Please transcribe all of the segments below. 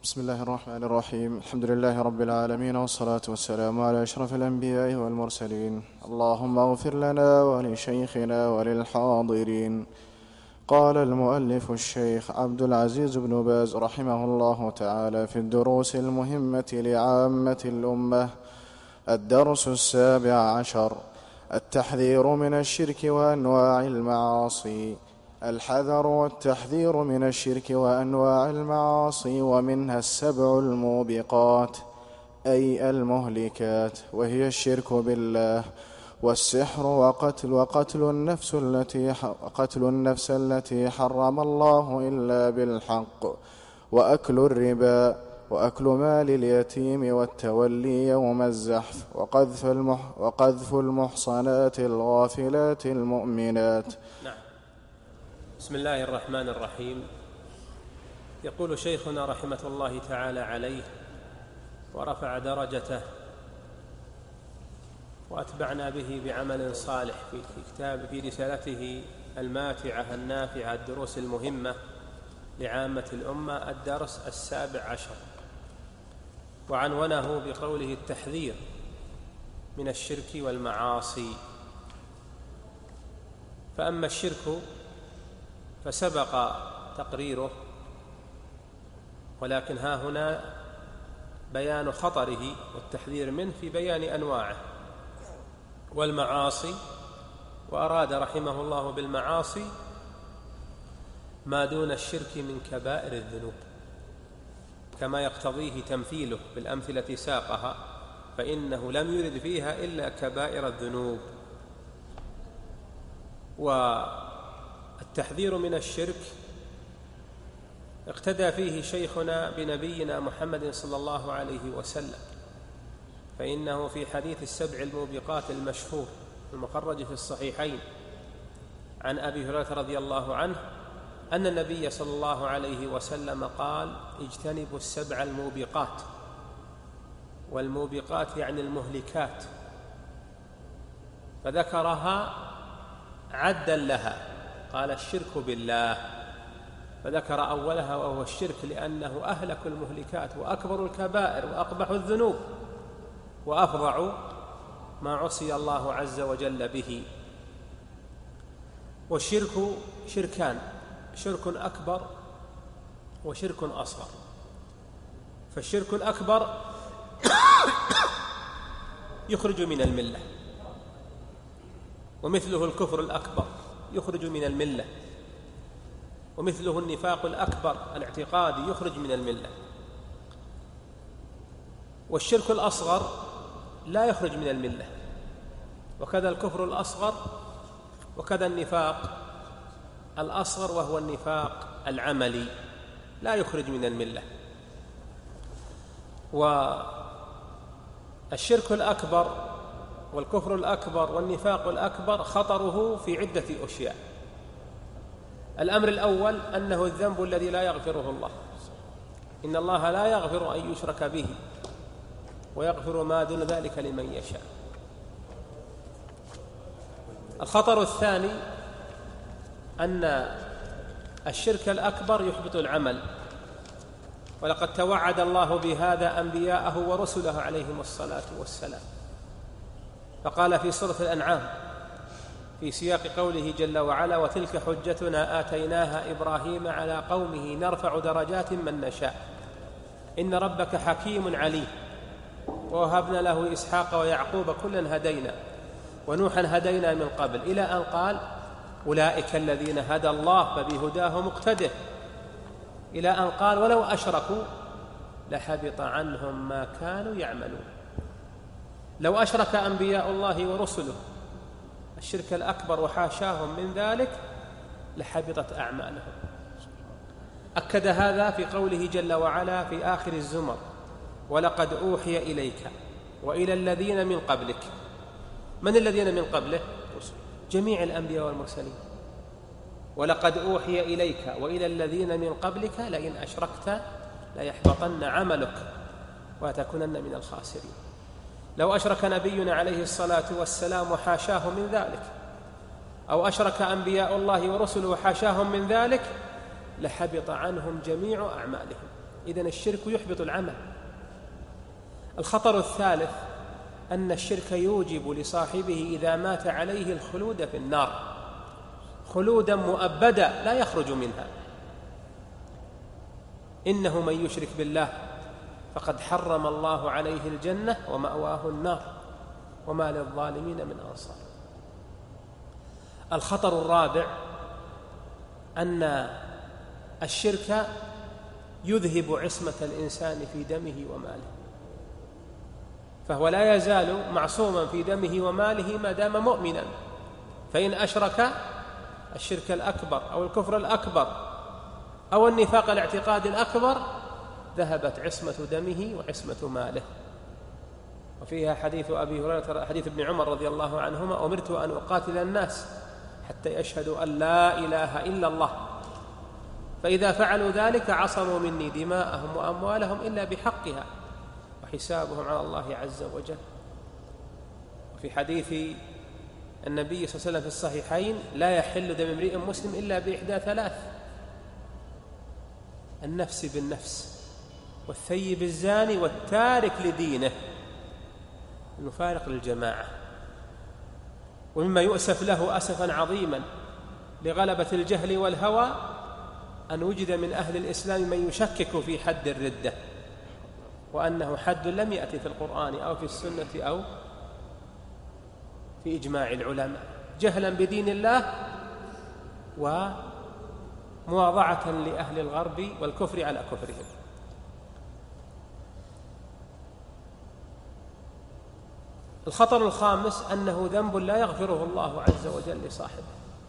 بسم الله الرحمن الرحيم. الحمد لله رب العالمين، والصلاة والسلام على أشرف الأنبياء والمرسلين. اللهم اغفر لنا ولشيخنا وللحاضرين. قال المؤلف الشيخ عبد العزيز بن باز رحمه الله تعالى في الدروس المهمة لعامة الأمة: الدرس 17: التحذير من الشرك وأنواع المعاصي. الحذر والتحذير من الشرك وأنواع المعاصي، ومنها 7 الموبقات أي المهلكات، وهي الشرك بالله، والسحر، وقتل النفس التي حرم الله إلا بالحق، وأكل الربا، وأكل مال اليتيم، والتولي يوم الزحف، وقذف المحصنات الغافلات المؤمنات. نعم. بسم الله الرحمن الرحيم. يقول شيخنا رحمة الله تعالى عليه ورفع درجته وأتبعنا به بعمل صالح في رسالته الماتعة النافعة الدروس المهمة لعامة الأمة، الدرس 17، وعنونه بقوله: التحذير من الشرك والمعاصي. فأما الشرك فسبق تقريره، ولكن ها هنا بيان خطره والتحذير منه في بيان أنواعه. والمعاصي، وأراد رحمه الله بالمعاصي ما دون الشرك من كبائر الذنوب، كما يقتضيه تمثيله بالأمثلة ساقها، فإنه لم يرد فيها إلا كبائر الذنوب. والتحذير من الشرك اقتدى فيه شيخنا بنبينا محمد صلى الله عليه وسلم، فإنه في حديث 7 الموبقات المشهور المخرج في الصحيحين عن أبي هريرة رضي الله عنه أن النبي صلى الله عليه وسلم قال: اجتنبوا 7 الموبقات. والموبقات يعني المهلكات، فذكرها عدا لها، قال: الشرك بالله، فذكر أولها وهو الشرك، لأنه أهلك المهلكات وأكبر الكبائر وأقبح الذنوب وأفظع ما عصي الله عز وجل به. والشرك شركان: شرك أكبر وشرك أصغر. فالشرك الأكبر يخرج من الملة، ومثله الكفر الأكبر يخرج من الملة، ومثله النفاق الأكبر الاعتقادي يخرج من الملة. والشرك الأصغر لا يخرج من الملة، وكذا الكفر الأصغر، وكذا النفاق الأصغر وهو النفاق العملي لا يخرج من الملة. والشرك الأكبر والكفر الأكبر والنفاق الأكبر خطره في عدة أشياء. الأمر الأول أنه الذنب الذي لا يغفره الله، إن الله لا يغفر أن يشرك به ويغفر ما دون ذلك لمن يشاء. الخطر الثاني أن الشرك الأكبر يحبط العمل، ولقد توعد الله بهذا أنبياءه ورسله عليهم الصلاة والسلام، فقال في سورة الأنعام في سياق قوله جل وعلا: وتلك حجتنا آتيناها إبراهيم على قومه نرفع درجات من نشاء إن ربك حكيم عليم ووهبنا له إسحاق ويعقوب كلا هدينا ونوحا هدينا من قبل، إلى أن قال: أولئك الذين هدى الله فبهداه مقتده، إلى أن قال: ولو أشركوا لحبط عنهم ما كانوا يعملون. لو أشرك أنبياء الله ورسله الشرك الأكبر وحاشاهم من ذلك لحبطت أعمالهم. أكد هذا في قوله جل وعلا في آخر الزمر: ولقد أوحي إليك وإلى الذين من قبلك. من الذين من قبله؟ جميع الأنبياء والمرسلين. ولقد أوحي إليك وإلى الذين من قبلك لئن أشركت ليحبطن عملك وتكونن من الخاسرين. لو أشرك نبينا عليه الصلاة والسلام وحاشاه من ذلك، أو أشرك أنبياء الله ورسله وحاشاهم من ذلك، لحبط عنهم جميع أعمالهم. إذن الشرك يحبط العمل. الخطر الثالث أن الشرك يوجب لصاحبه إذا مات عليه الخلود في النار خلودا مؤبدا لا يخرج منها. إنه من يشرك بالله فقد حرم الله عليه الجنة ومأواه النار وما للظالمين من أنصار. الخطر الرابع أن الشرك يذهب عصمة الإنسان في دمه وماله، فهو لا يزال معصوما في دمه وماله ما دام مؤمنا، فإن أشرك الشرك الأكبر أو الكفر الأكبر أو النفاق الاعتقاد الأكبر ذهبت عصمة دمه وعصمة ماله. وفيها حديث أبي هريرة حديث ابن عمر رضي الله عنهما: أمرت أن أقاتل الناس حتى يشهدوا أن لا إله إلا الله، فإذا فعلوا ذلك عصموا مني دماءهم وأموالهم إلا بحقها وحسابهم على الله عز وجل. وفي حديث النبي صلى الله عليه وسلم في الصحيحين: لا يحل دم امرئ مسلم إلا بإحدى ثلاث: النفس بالنفس، والثيب الزاني، والتارك لدينه المفارق للجماعة. ومما يؤسف له أسفا عظيما لغلبة الجهل والهوى أن وجد من أهل الإسلام من يشكك في حد الردة، وأنه حد لم يأتي في القرآن أو في السنة أو في إجماع العلماء، جهلا بدين الله ومواضعة لأهل الغرب والكفر على كفرهم. الخطر الخامس أنه ذنب لا يغفره الله عز وجل لصاحبه،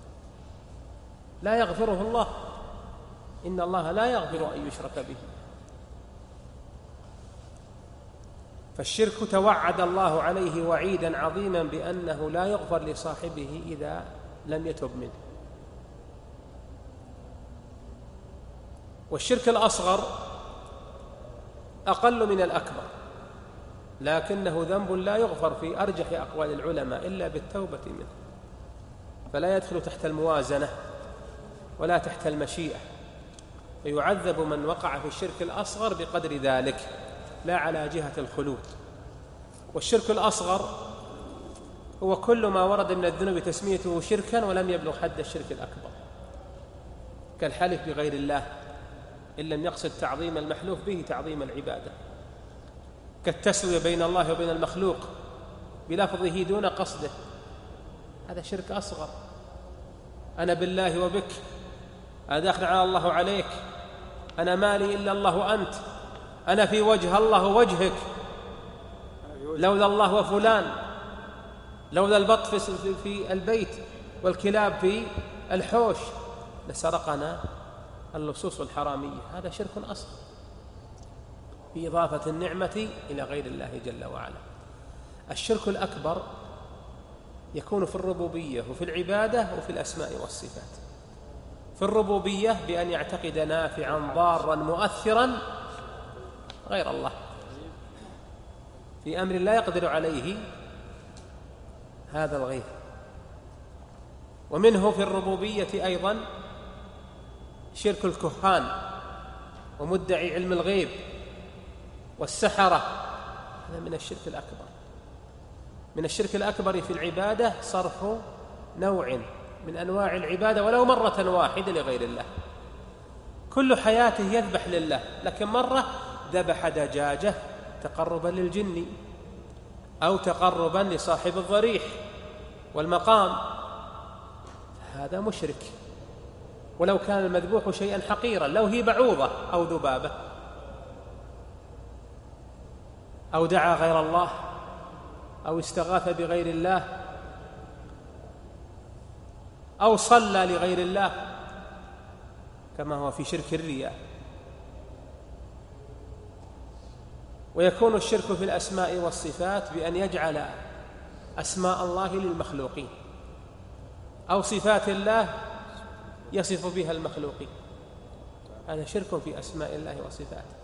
لا يغفره الله، إن الله لا يغفر أن يشرك به. فالشرك توعد الله عليه وعيدا عظيما بأنه لا يغفر لصاحبه إذا لم يتب منه. والشرك الأصغر أقل من الأكبر، لكنه ذنب لا يغفر في أرجح أقوال العلماء إلا بالتوبة منه، فلا يدخل تحت الموازنة ولا تحت المشيئة، فيعذب من وقع في الشرك الأصغر بقدر ذلك لا على جهة الخلود. والشرك الأصغر هو كل ما ورد من الذنوب تسميته شركا ولم يبلغ حد الشرك الأكبر، كالحلف بغير الله إن لم يقصد تعظيم المحلوف به تعظيم العبادة، كالتسوية بين الله وبين المخلوق بلفظه دون قصده، هذا شرك أصغر. أنا بالله وبك، أنا داخل على الله عليك، أنا مالي إلا الله وأنت، أنا في وجه الله ووجهك، لولا الله وفلان، لولا البط في البيت والكلاب في الحوش لسرقنا اللصوص الحرامية. هذا شرك أصغر في إضافة النعمة إلى غير الله جل وعلا. الشرك الأكبر يكون في الربوبية وفي العبادة وفي الأسماء والصفات. في الربوبية بأن يعتقد نافعا ضارا مؤثرا غير الله في أمر لا يقدر عليه هذا الغير. ومنه في الربوبية أيضا شرك الكهان ومدعي علم الغيب والسحرة، هذا من الشرك الأكبر. من الشرك الأكبر في العبادة صرف نوع من أنواع العبادة ولو مرة واحدة لغير الله، كل حياته يذبح لله، لكن مرة ذبح دجاجة تقربا للجن أو تقربا لصاحب الضريح والمقام، هذا مشرك ولو كان المذبوح شيئا حقيرا، لو هي بعوضة أو ذبابة، أو دعا غير الله أو استغاث بغير الله أو صلى لغير الله، كما هو في شرك الرياء. ويكون الشرك في الأسماء والصفات بأن يجعل أسماء الله للمخلوقين أو صفات الله يصف بها المخلوقين، هذا شرك في أسماء الله وصفاته.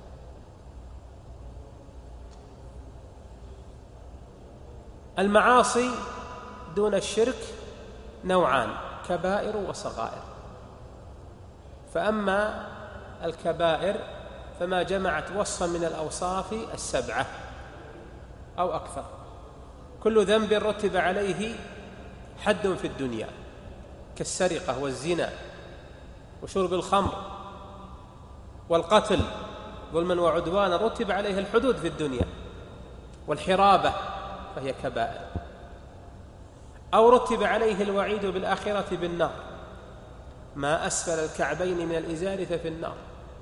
المعاصي دون الشرك نوعان: كبائر وصغائر. فأما الكبائر فما جمعت وصفا من الأوصاف السبعة أو أكثر. كل ذنب رتب عليه حد في الدنيا كالسرقة والزنا وشرب الخمر والقتل ظلما وعدوانا، رتب عليه الحدود في الدنيا، والحرابة فهي كبائر، أو رتب عليه الوعيد بالآخرة بالنار، ما أسفل الكعبين من الإزار ففي النار.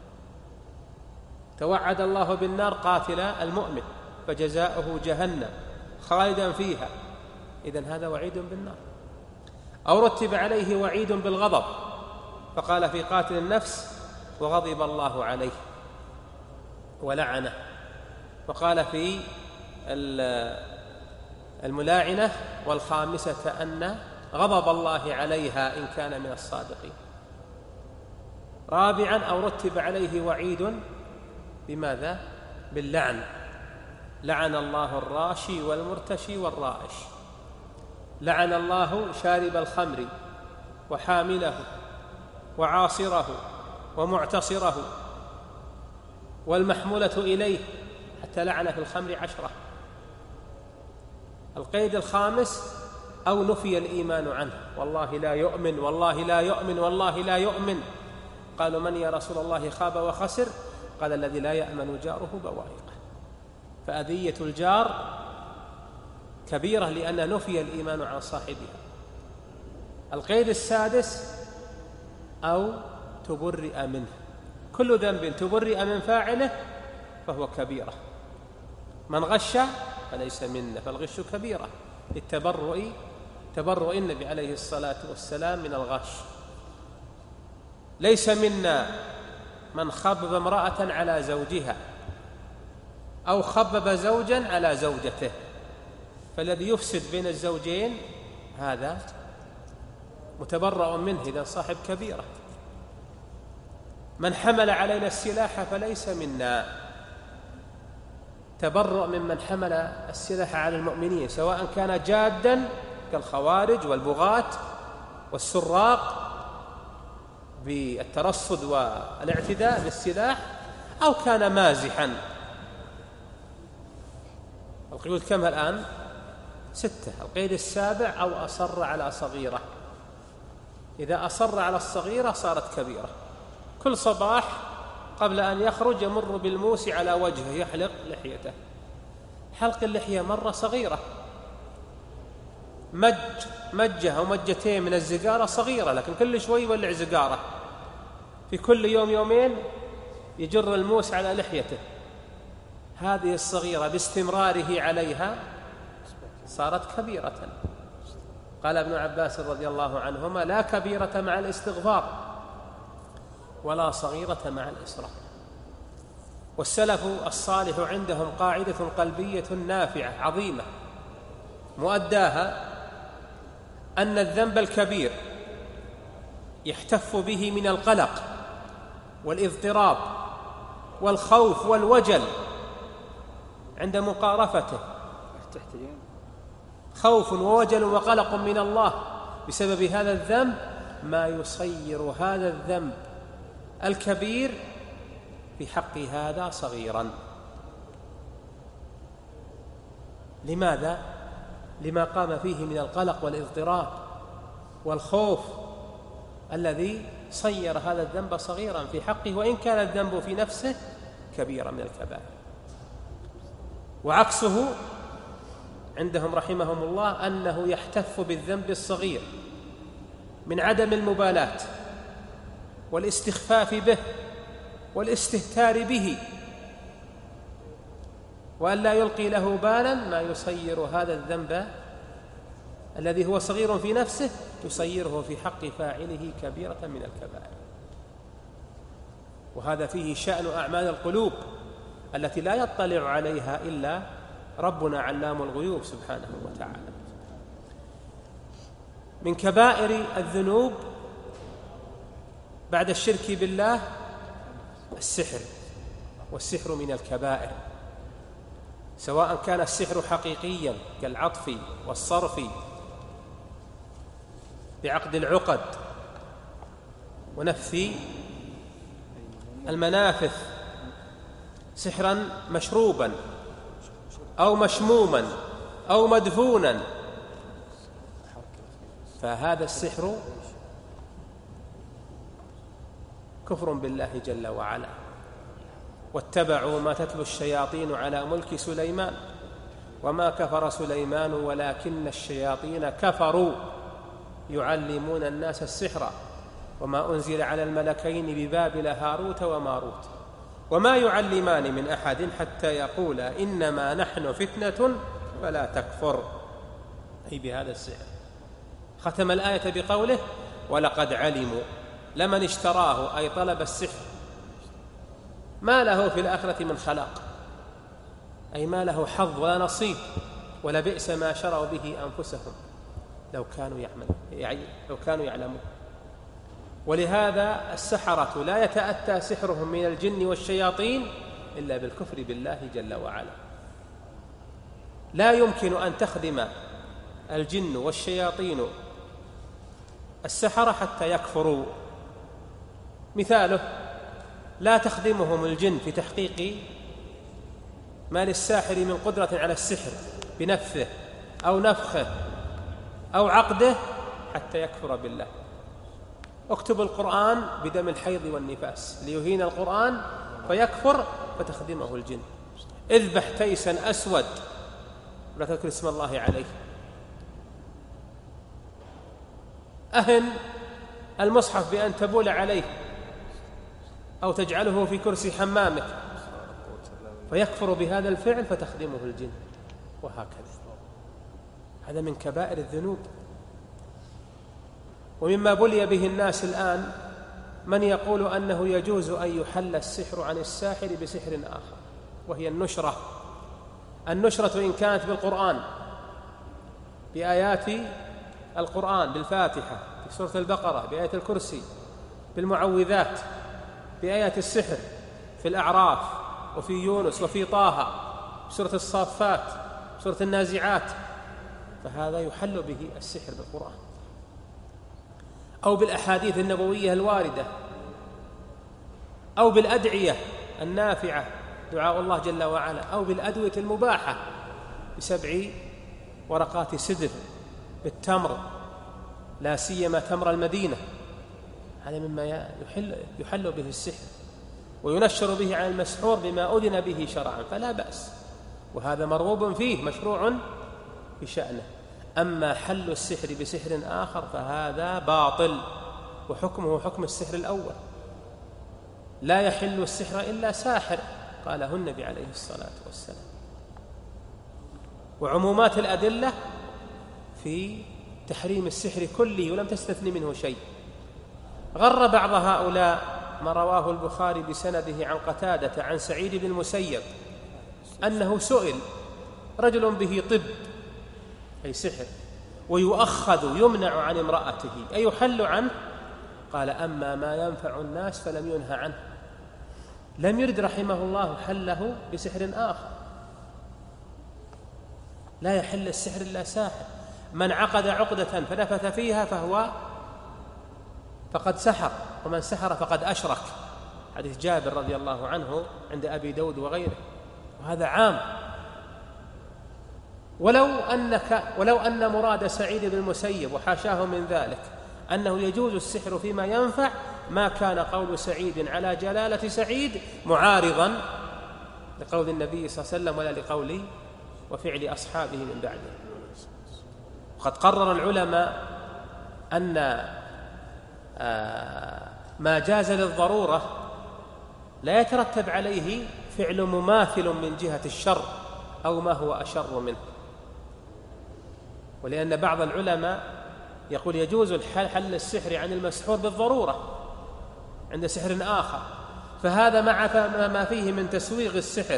توعد الله بالنار قاتل المؤمن فجزاؤه جهنم خالدا فيها، إذن هذا وعيد بالنار. أو رتب عليه وعيد بالغضب، فقال في قاتل النفس وغضب الله عليه ولعنه، وقال في الملاعنة والخامسة أن غضب الله عليها إن كان من الصادقين. رابعا أو رتب عليه وعيد بماذا؟ باللعن، لعن الله الراشي والمرتشي والرائش، لعن الله شارب الخمر وحامله وعاصره ومعتصره والمحمولة إليه، حتى لعن في الخمر 10. القيد الخامس أو نفي الإيمان عنه، والله لا يؤمن والله لا يؤمن والله لا يؤمن. قالوا من يا رسول الله خاب وخسر؟ قال الذي لا يأمن جاره بوائقه. فأذية الجار كبيرة لأن نفي الإيمان عن صاحبها. القيد السادس أو تبرئ منه، كل ذنب تبرئ من فاعله فهو كبيرة. من غش فليس منا، فالغش كبيرة تبرؤ النبي عليه الصلاة والسلام من الغش. ليس منا من خبب امرأة على زوجها أو خبب زوجا على زوجته، فالذي يفسد بين الزوجين هذا متبرأ منه، إذن صاحب كبيرة. من حمل علينا السلاح فليس منا، تبرؤ ممن حمل السلاح على المؤمنين، سواء كان جادا كالخوارج والبغاة والسراق بالترصد والاعتداء بالسلاح، أو كان مازحا. القيود كم الآن؟ 6. القيد السابع أو أصر على صغيرة. إذا أصر على الصغيرة صارت كبيرة. كل صباح قبل أن يخرج يمر بالموس على وجهه يحلق لحيته. حلق اللحية مرة صغيرة، مجة أو مجتين من الزقارة صغيرة، لكن كل شوي يولع زقارة، في كل يوم يومين يجر الموس على لحيته. هذه الصغيرة باستمراره عليها صارت كبيرة. قال ابن عباس رضي الله عنهما لا كبيرة مع الاستغفار ولا صغيرة مع الإصرار. والسلف الصالح عندهم قاعدة قلبية نافعة عظيمة مؤداها أن الذنب الكبير يحتف به من القلق والاضطراب والخوف والوجل عند مقارفته، خوف ووجل وقلق من الله بسبب هذا الذنب، ما يصير هذا الذنب الكبير في حق هذا صغيرا. لماذا؟ لما قام فيه من القلق والاضطراب والخوف الذي صير هذا الذنب صغيرا في حقه، وإن كان الذنب في نفسه كبيرا من الكبائر. وعكسه عندهم رحمهم الله أنه يحتف بالذنب الصغير من عدم المبالاة والاستخفاف به والاستهتار به، وأن لا يلقي له بالا، ما يصير هذا الذنب الذي هو صغير في نفسه يصيره في حق فاعله كبيرة من الكبائر. وهذا فيه شأن أعمال القلوب التي لا يطلع عليها إلا ربنا علام الغيوب سبحانه وتعالى. من كبائر الذنوب بعد الشرك بالله السحر، والسحر من الكبائر، سواء كان السحر حقيقيا كالعطف والصرف بعقد العقد ونفث المنافث سحرا مشروبا أو مشموما أو مدفونا، فهذا السحر كفر بالله جل وعلا. واتبعوا ما تتلو الشياطين على ملك سليمان وما كفر سليمان ولكن الشياطين كفروا يعلمون الناس السحر وما أنزل على الملكين ببابل هاروت وماروت وما يعلمان من أحد حتى يقولا إنما نحن فتنة فلا تكفر، أي بهذا السحر. ختم الآية بقوله ولقد علموا لمن اشتراه، أي طلب السحر، ما له في الآخرة من خلاق، أي ما له حظ ولا نصيب، ولبئس ما شروا به أنفسهم لو كانوا يعلمون. ولهذا السحرة لا يتأتى سحرهم من الجن والشياطين إلا بالكفر بالله جل وعلا. لا يمكن أن تخدم الجن والشياطين السحرة حتى يكفروا. مثاله لا تخدمهم الجن في تحقيق ما للساحر من قدرة على السحر بنفثه أو نفخه أو عقده حتى يكفر بالله. اكتب القرآن بدم الحيض والنفاس ليهين القرآن فيكفر فتخدمه الجن. اذبح تيسا أسود لا تذكر اسم الله عليه. أهن المصحف بأن تبول عليه أو تجعله في كرسي حمامك فيكفر بهذا الفعل فتخدمه الجن، وهكذا. هذا من كبائر الذنوب. ومما بلي به الناس الآن من يقول أنه يجوز أن يحل السحر عن الساحر بسحر آخر، وهي النشرة. النشرة إن كانت بالقرآن بآيات القرآن، بالفاتحة، في سورة البقرة، بآية الكرسي، بالمعوذات، بآيات السحر في الأعراف وفي يونس وفي طه، سورة الصافات، سورة النازعات، فهذا يحل به السحر بالقرآن. أو بالأحاديث النبوية الواردة، أو بالأدعية النافعة دعاء الله جل وعلا، أو بالأدوية المباحة ب7 ورقات سدر بالتمر، لا سيما تمر المدينة. هذا مما يحل به السحر وينشر به على المسحور بما أذن به شرعا، فلا بأس، وهذا مرغوب فيه مشروع بشأنه. أما حل السحر بسحر آخر فهذا باطل، وحكمه حكم السحر الأول. لا يحل السحر إلا ساحر، قاله النبي عليه الصلاة والسلام. وعمومات الأدلة في تحريم السحر كله ولم تستثني منه شيء. غر بعض هؤلاء ما رواه البخاري بسنده عن قتادة عن سعيد بن المسيب أنه سئل رجل به طب أي سحر ويؤخذ يمنع عن امرأته أي يحل عنه؟ قال أما ما ينفع الناس فلم ينهى عنه. لم يرد رحمه الله حله بسحر آخر. لا يحل السحر إلا ساحر. من عقد عقدة فنفث فيها فقد سحر، ومن سحر فقد أشرك، حديث جابر رضي الله عنه عند أبي داود وغيره، وهذا عام. ولو أن مراد سعيد بن المسيب وحاشاه من ذلك أنه يجوز السحر فيما ينفع ما كان قول سعيد على جلالة سعيد معارضا لقول النبي صلى الله عليه وسلم ولا لقول وفعل أصحابه من بعده. وقد قرر العلماء أن ما جاز للضرورة لا يترتب عليه فعل مماثل من جهة الشر أو ما هو أشر منه. ولأن بعض العلماء يقول يجوز حل السحر عن المسحور بالضرورة عند سحر آخر، فهذا مع ما فيه من تسويغ السحر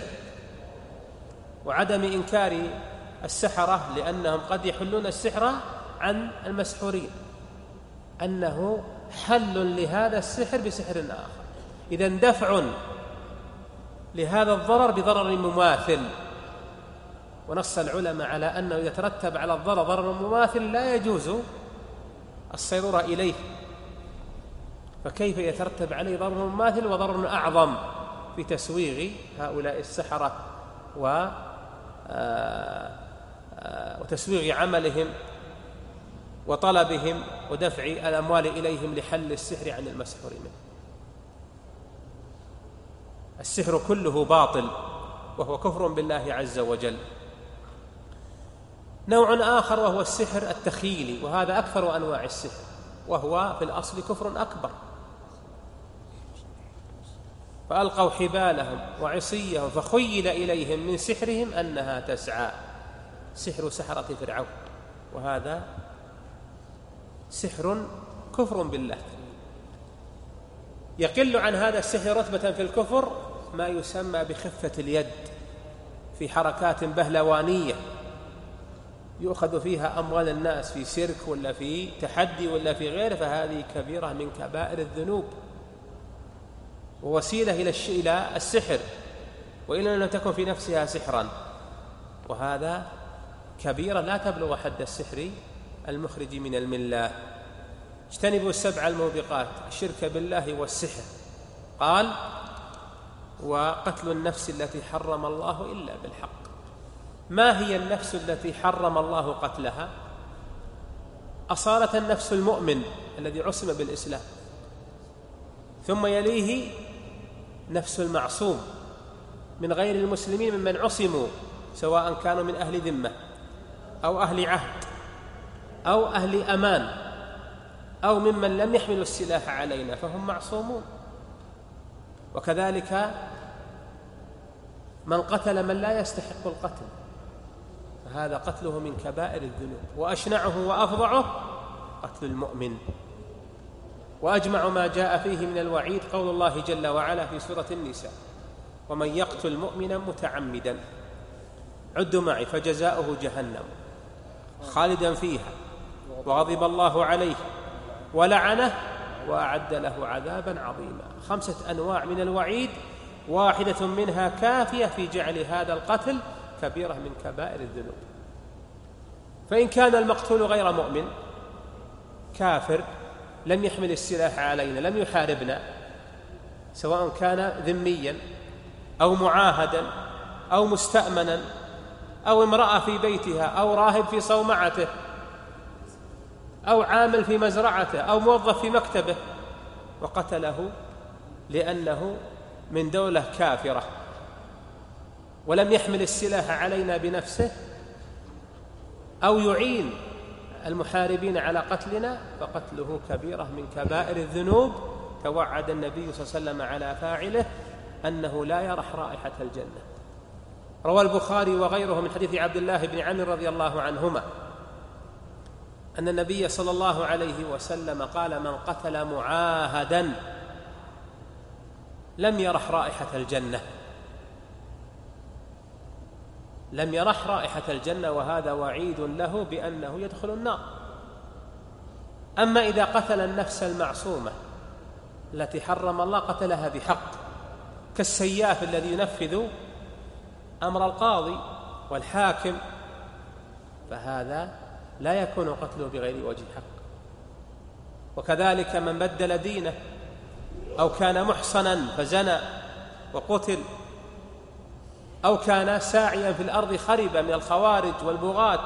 وعدم إنكار السحرة لأنهم قد يحلون السحر عن المسحورين، أنه حل لهذا السحر بسحر آخر. إذن دفع لهذا الضرر بضرر مماثل. ونص العلماء على أنه يترتب على الضرر ضرر مماثل لا يجوز الصيرورة إليه، فكيف يترتب عليه ضرر مماثل وضرر أعظم في تسويغ هؤلاء السحرة وتسويغ عملهم وطلبهم ودفع الأموال إليهم لحل السحر عن المسحور منه. السحر كله باطل وهو كفر بالله عز وجل. نوع آخر وهو السحر التخيلي، وهذا أكثر أنواع السحر، وهو في الأصل كفر أكبر. فألقوا حبالهم وعصيهم فخيل إليهم من سحرهم أنها تسعى، سحر سحرة فرعون، وهذا سحر كفر بالله. يقل عن هذا السحر رتبة في الكفر ما يسمى بخفة اليد في حركات بهلوانية يؤخذ فيها أموال الناس في سيرك ولا في تحدي ولا في غيره، فهذه كبيرة من كبائر الذنوب ووسيلة إلى السحر، وإن لم تكن في نفسها سحرا، وهذا كبيرة لا تبلغ حد السحر المخرج من الملة. اجتنبوا السبع الموبقات، الشرك بالله والسحر. قال: وقتل النفس التي حرم الله إلا بالحق. ما هي النفس التي حرم الله قتلها؟ أصالة النفس المؤمن الذي عصم بالإسلام، ثم يليه نفس المعصوم من غير المسلمين ممن عصموا، سواء كانوا من أهل ذمة أو أهل عهد أو أهل أمان أو ممن لم يحملوا السلاح علينا، فهم معصومون. وكذلك من قتل من لا يستحق القتل، فهذا قتله من كبائر الذنوب، وأشنعه وأفظعه قتل المؤمن. وأجمع ما جاء فيه من الوعيد قول الله جل وعلا في سورة النساء: ومن يقتل مؤمنا متعمدا عدوا معي فجزاؤه جهنم خالدا فيها وغضب الله عليه ولعنه وأعد له عذابا عظيما. 5 أنواع من الوعيد، واحدة منها كافية في جعل هذا القتل كبيرة من كبائر الذنوب. فإن كان المقتول غير مؤمن كافر لم يحمل السلاح علينا، لم يحاربنا، سواء كان ذميا أو معاهدا أو مستأمنا أو امرأة في بيتها أو راهب في صومعته أو عامل في مزرعته أو موظف في مكتبه، وقتله لأنه من دولة كافرة ولم يحمل السلاح علينا بنفسه أو يعين المحاربين على قتلنا، فقتله كبيرة من كبائر الذنوب. توعد النبي صلى الله عليه وسلم على فاعله أنه لا يرح رائحة الجنة. روى البخاري وغيره من حديث عبد الله بن عمرو رضي الله عنهما أن النبي صلى الله عليه وسلم قال: من قتل معاهدا لم يرح رائحة الجنة، لم يرح رائحة الجنة، وهذا وعيد له بأنه يدخل النار. أما إذا قتل النفس المعصومة التي حرم الله قتلها بحق، كالسياف الذي ينفذ أمر القاضي والحاكم، فهذا لا يكون قتله بغير وجه حق. وكذلك من بدل دينه أو كان محصنا فزنى وقتل، أو كان ساعيا في الأرض خربا من الخوارج والبغاة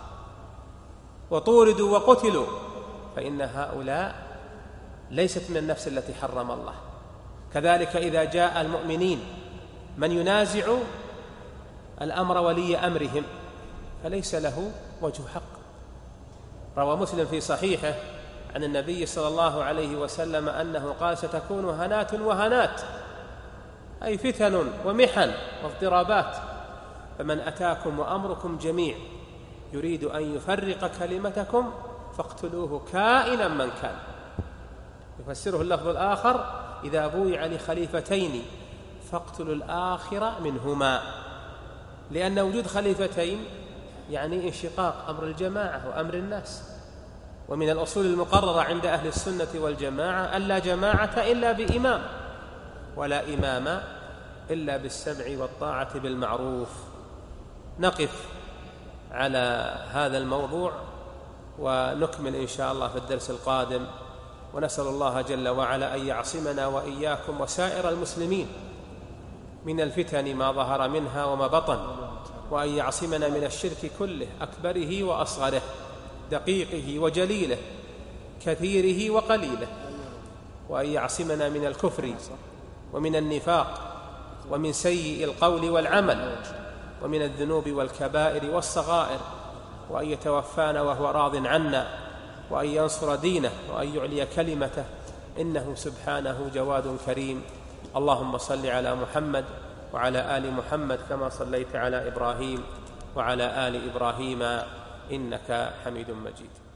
وطوردوا وقتلوا، فإن هؤلاء ليست من النفس التي حرم الله. كذلك إذا جاء المؤمنين من ينازع الأمر ولي أمرهم فليس له وجه حق. روى مسلم في صحيحه عن النبي صلى الله عليه وسلم أنه قال: ستكون هنات وهنات، أي فتن ومحن واضطرابات، فمن أتاكم وأمركم جميع يريد أن يفرق كلمتكم فاقتلوه كائنا من كان. يفسره اللفظ الآخر: إذا بويع لخليفتين فاقتلوا الآخر منهما، لأن وجود خليفتين يعني انشقاق أمر الجماعة وأمر الناس. ومن الأصول المقررة عند أهل السنة والجماعة ألا جماعة إلا بإمام، ولا إمام إلا بالسمع والطاعة بالمعروف. نقف على هذا الموضوع ونكمل إن شاء الله في الدرس القادم، ونسأل الله جل وعلا أن يعصمنا وإياكم وسائر المسلمين من الفتن ما ظهر منها وما بطن، وأن يعصمنا من الشرك كله أكبره وأصغره، دقيقه وجليله، كثيره وقليله، وأن يعصمنا من الكفر ومن النفاق ومن سيء القول والعمل ومن الذنوب والكبائر والصغائر، وأن يتوفانا وهو راض عنا، وأن ينصر دينه، وأن يعلي كلمته، إنه سبحانه جواد كريم. اللهم صل على محمد وعلى آل محمد كما صليت على إبراهيم وعلى آل إبراهيم إنك حميد مجيد.